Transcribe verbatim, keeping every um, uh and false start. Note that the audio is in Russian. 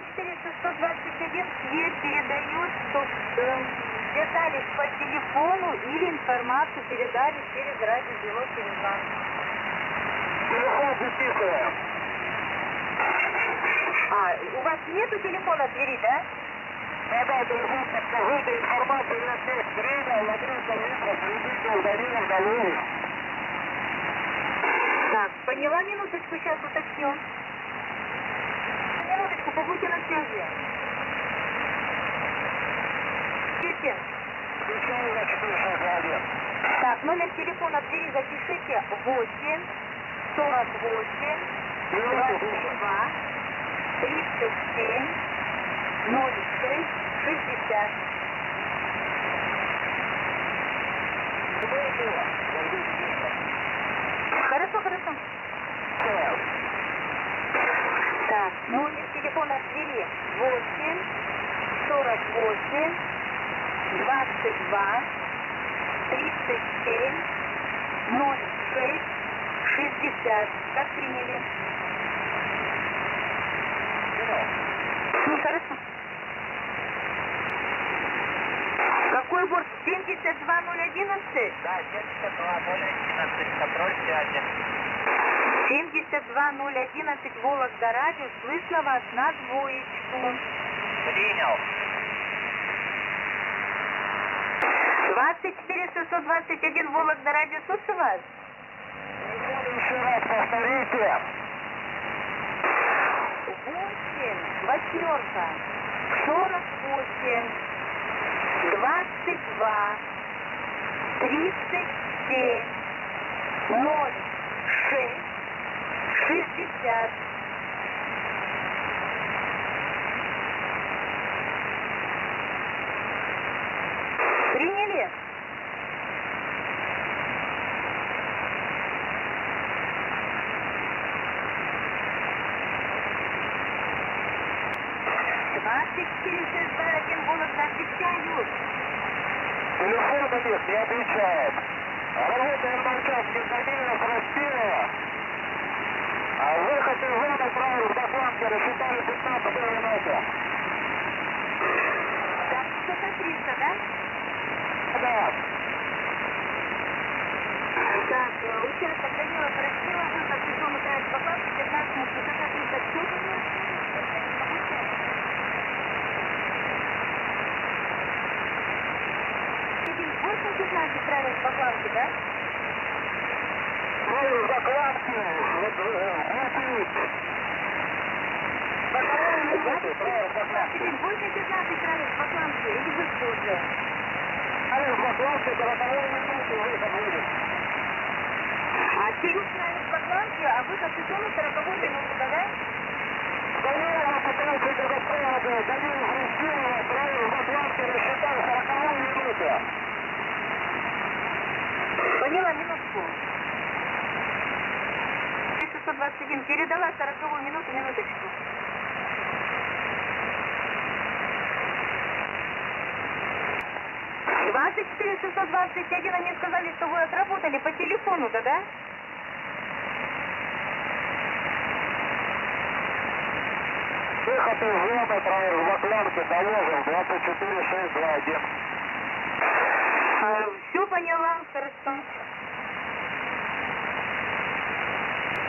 четыре шестьсот двадцать один свет передает, что э, связались по телефону или информацию передали через радио через вас. Телефон записываем. А, у вас нету телефона в двери, да? Да-да, телефон, подскажите, информацию на текст, время, лабиринт, лабиринт, следите, удаление, удаление. Так, поняла, минуточку, сейчас уточню. Минуточку, побудьте на связи. Включите. Включаю на четыре шесть два один. Так, номер телефона в двери запишите восемь сорок восемь двадцать два тридцать семь ноль шесть шестьдесят. Хорошо, хорошо. Так, номер телефона в двери восемь сорок восемь двадцать два тридцать семь ноль шесть шестьдесят. Как приняли? Ну, хорошо. Какой борт? семьдесят два ноль одиннадцать? Да, семьдесят два ноль одиннадцать, контроль связи. семьдесят два ноль одиннадцать, Вологда радио, слышно вас на двоечку. Принял. двадцать четыре шестьсот двадцать один, Вологда радио, слышу вас? Еще раз повторите. восемь, восьмерка, сорок восемь, двадцать два, тридцать семь, ноль шесть, шестьдесят. Приняли? двадцать четыре шестьдесят два один, Вологда, отвечаю. Телефона нет, не отвечает. Работаем на участке стабильно, Простилова. А выход из зоны правил в Бакланке рассчитали пятнадцать минуты. Так, что-то триста, да? Да. Так, участок Данила Простила, выход из зоны правил в Бакланке, пятнадцать минут, высота триста, все было? восемь пятнадцать правил в Бакланке, да? Правил в Бакланке. Выпить. Боковые минуты, правил в Бакланке. восемь пятнадцать правил в Бакланке, или вы позже? Правил в Бакланке, боковые минуты, выход будет. А Кирилл правил в Бакланке, а выход из зоны сороковой минуты, да? Данила пытался до правда, Данила Хрустилова, правил в Бакланке, рассчитал сороковую минуту. Поняла, минутку. шестьсот двадцать один, передала сороковую минуту, минуточку. двадцать четыре шестьсот двадцать один, они сказали, что вы отработали по телефону-то, да? Выход из зоны, правил в Бакланке, доложим, двадцать четыре шестьсот двадцать один. А, все поняла, хорошо.